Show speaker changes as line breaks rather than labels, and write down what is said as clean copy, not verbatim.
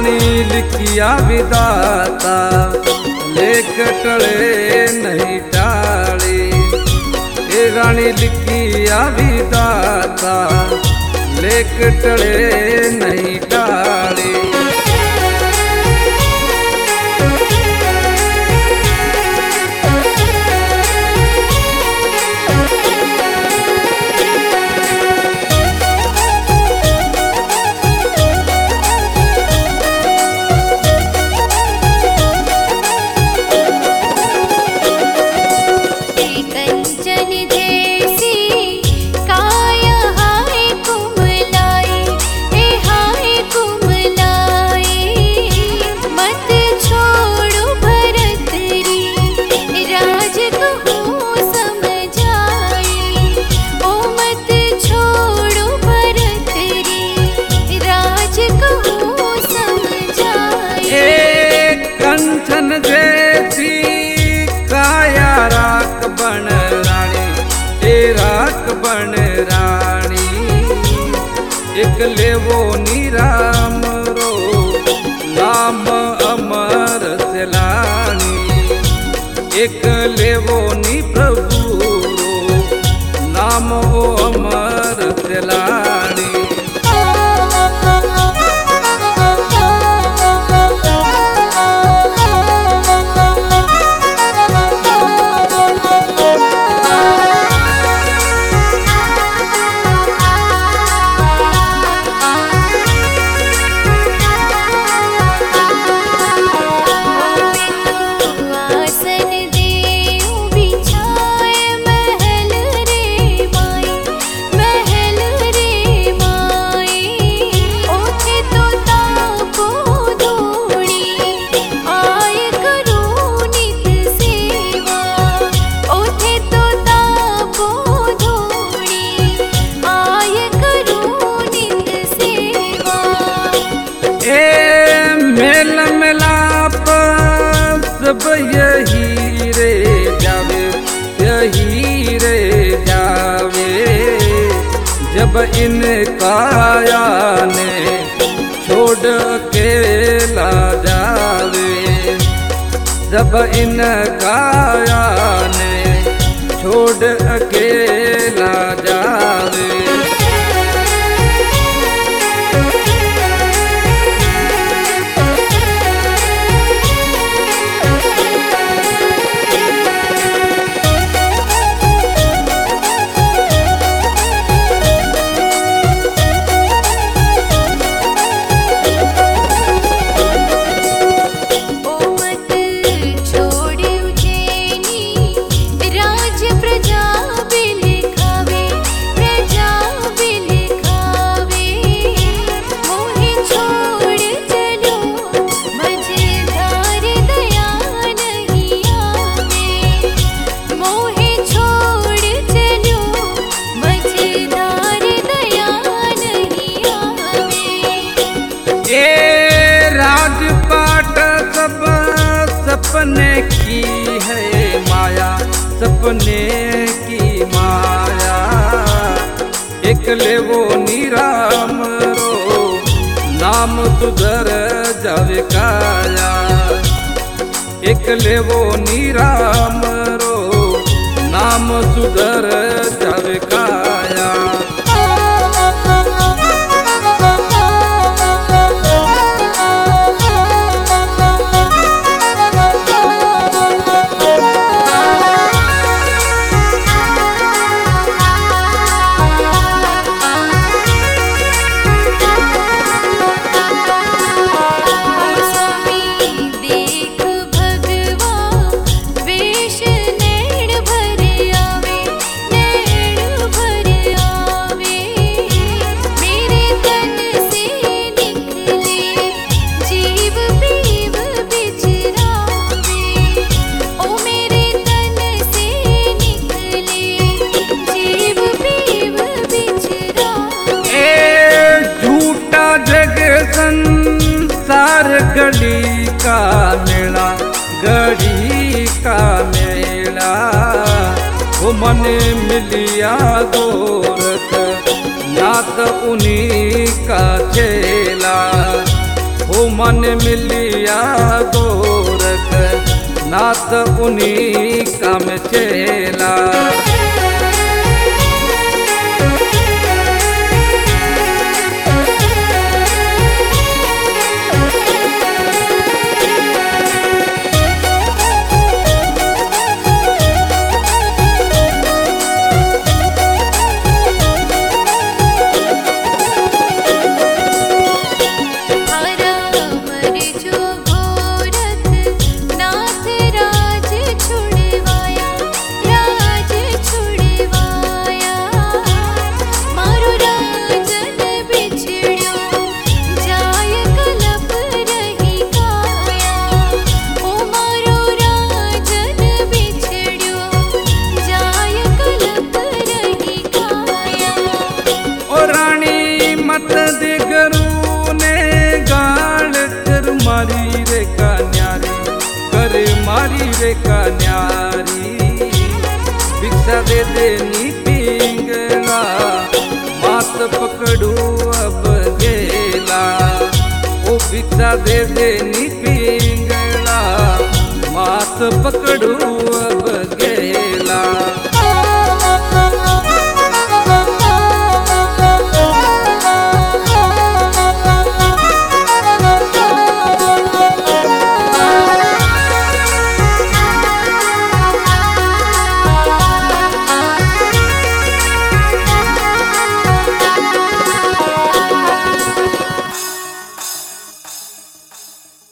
रानी लिखिया विदाता लेख टले नहीं टाली। ए रानी लिखिया विदाता लेख टले नहीं टाली। बन रानी एक लेवो निराम रो नाम अमर सेलानी। एक लेवो नी प्रभु रो नाम वो अमर सेलानी। सब यही रे जावे यही रे जावे जब इन काया ने छोड़ के ला जावे। जब इन काया ने छोड़ के ला जावे। सपने की है माया सपने की माया। एक लेवो निराम रो नाम तुधर जावे काया। एक लेवो निराम रो नाम सुधर जावे काया। घड़ी का मेला घड़ी का मेला वो मन मिलिया गोरख नात उन्हीं का चेला। ओ मन मिलिया गोरख नाथ उन्हीं का में चेला। मारी रे कन्यारी कर मारी रे कन्यारी भिक्षा दे देनी पिंगला मात पकड़ू अब गेला। ओ भिक्षा दे देनी पिंगला मात पकड़ू अब गेला।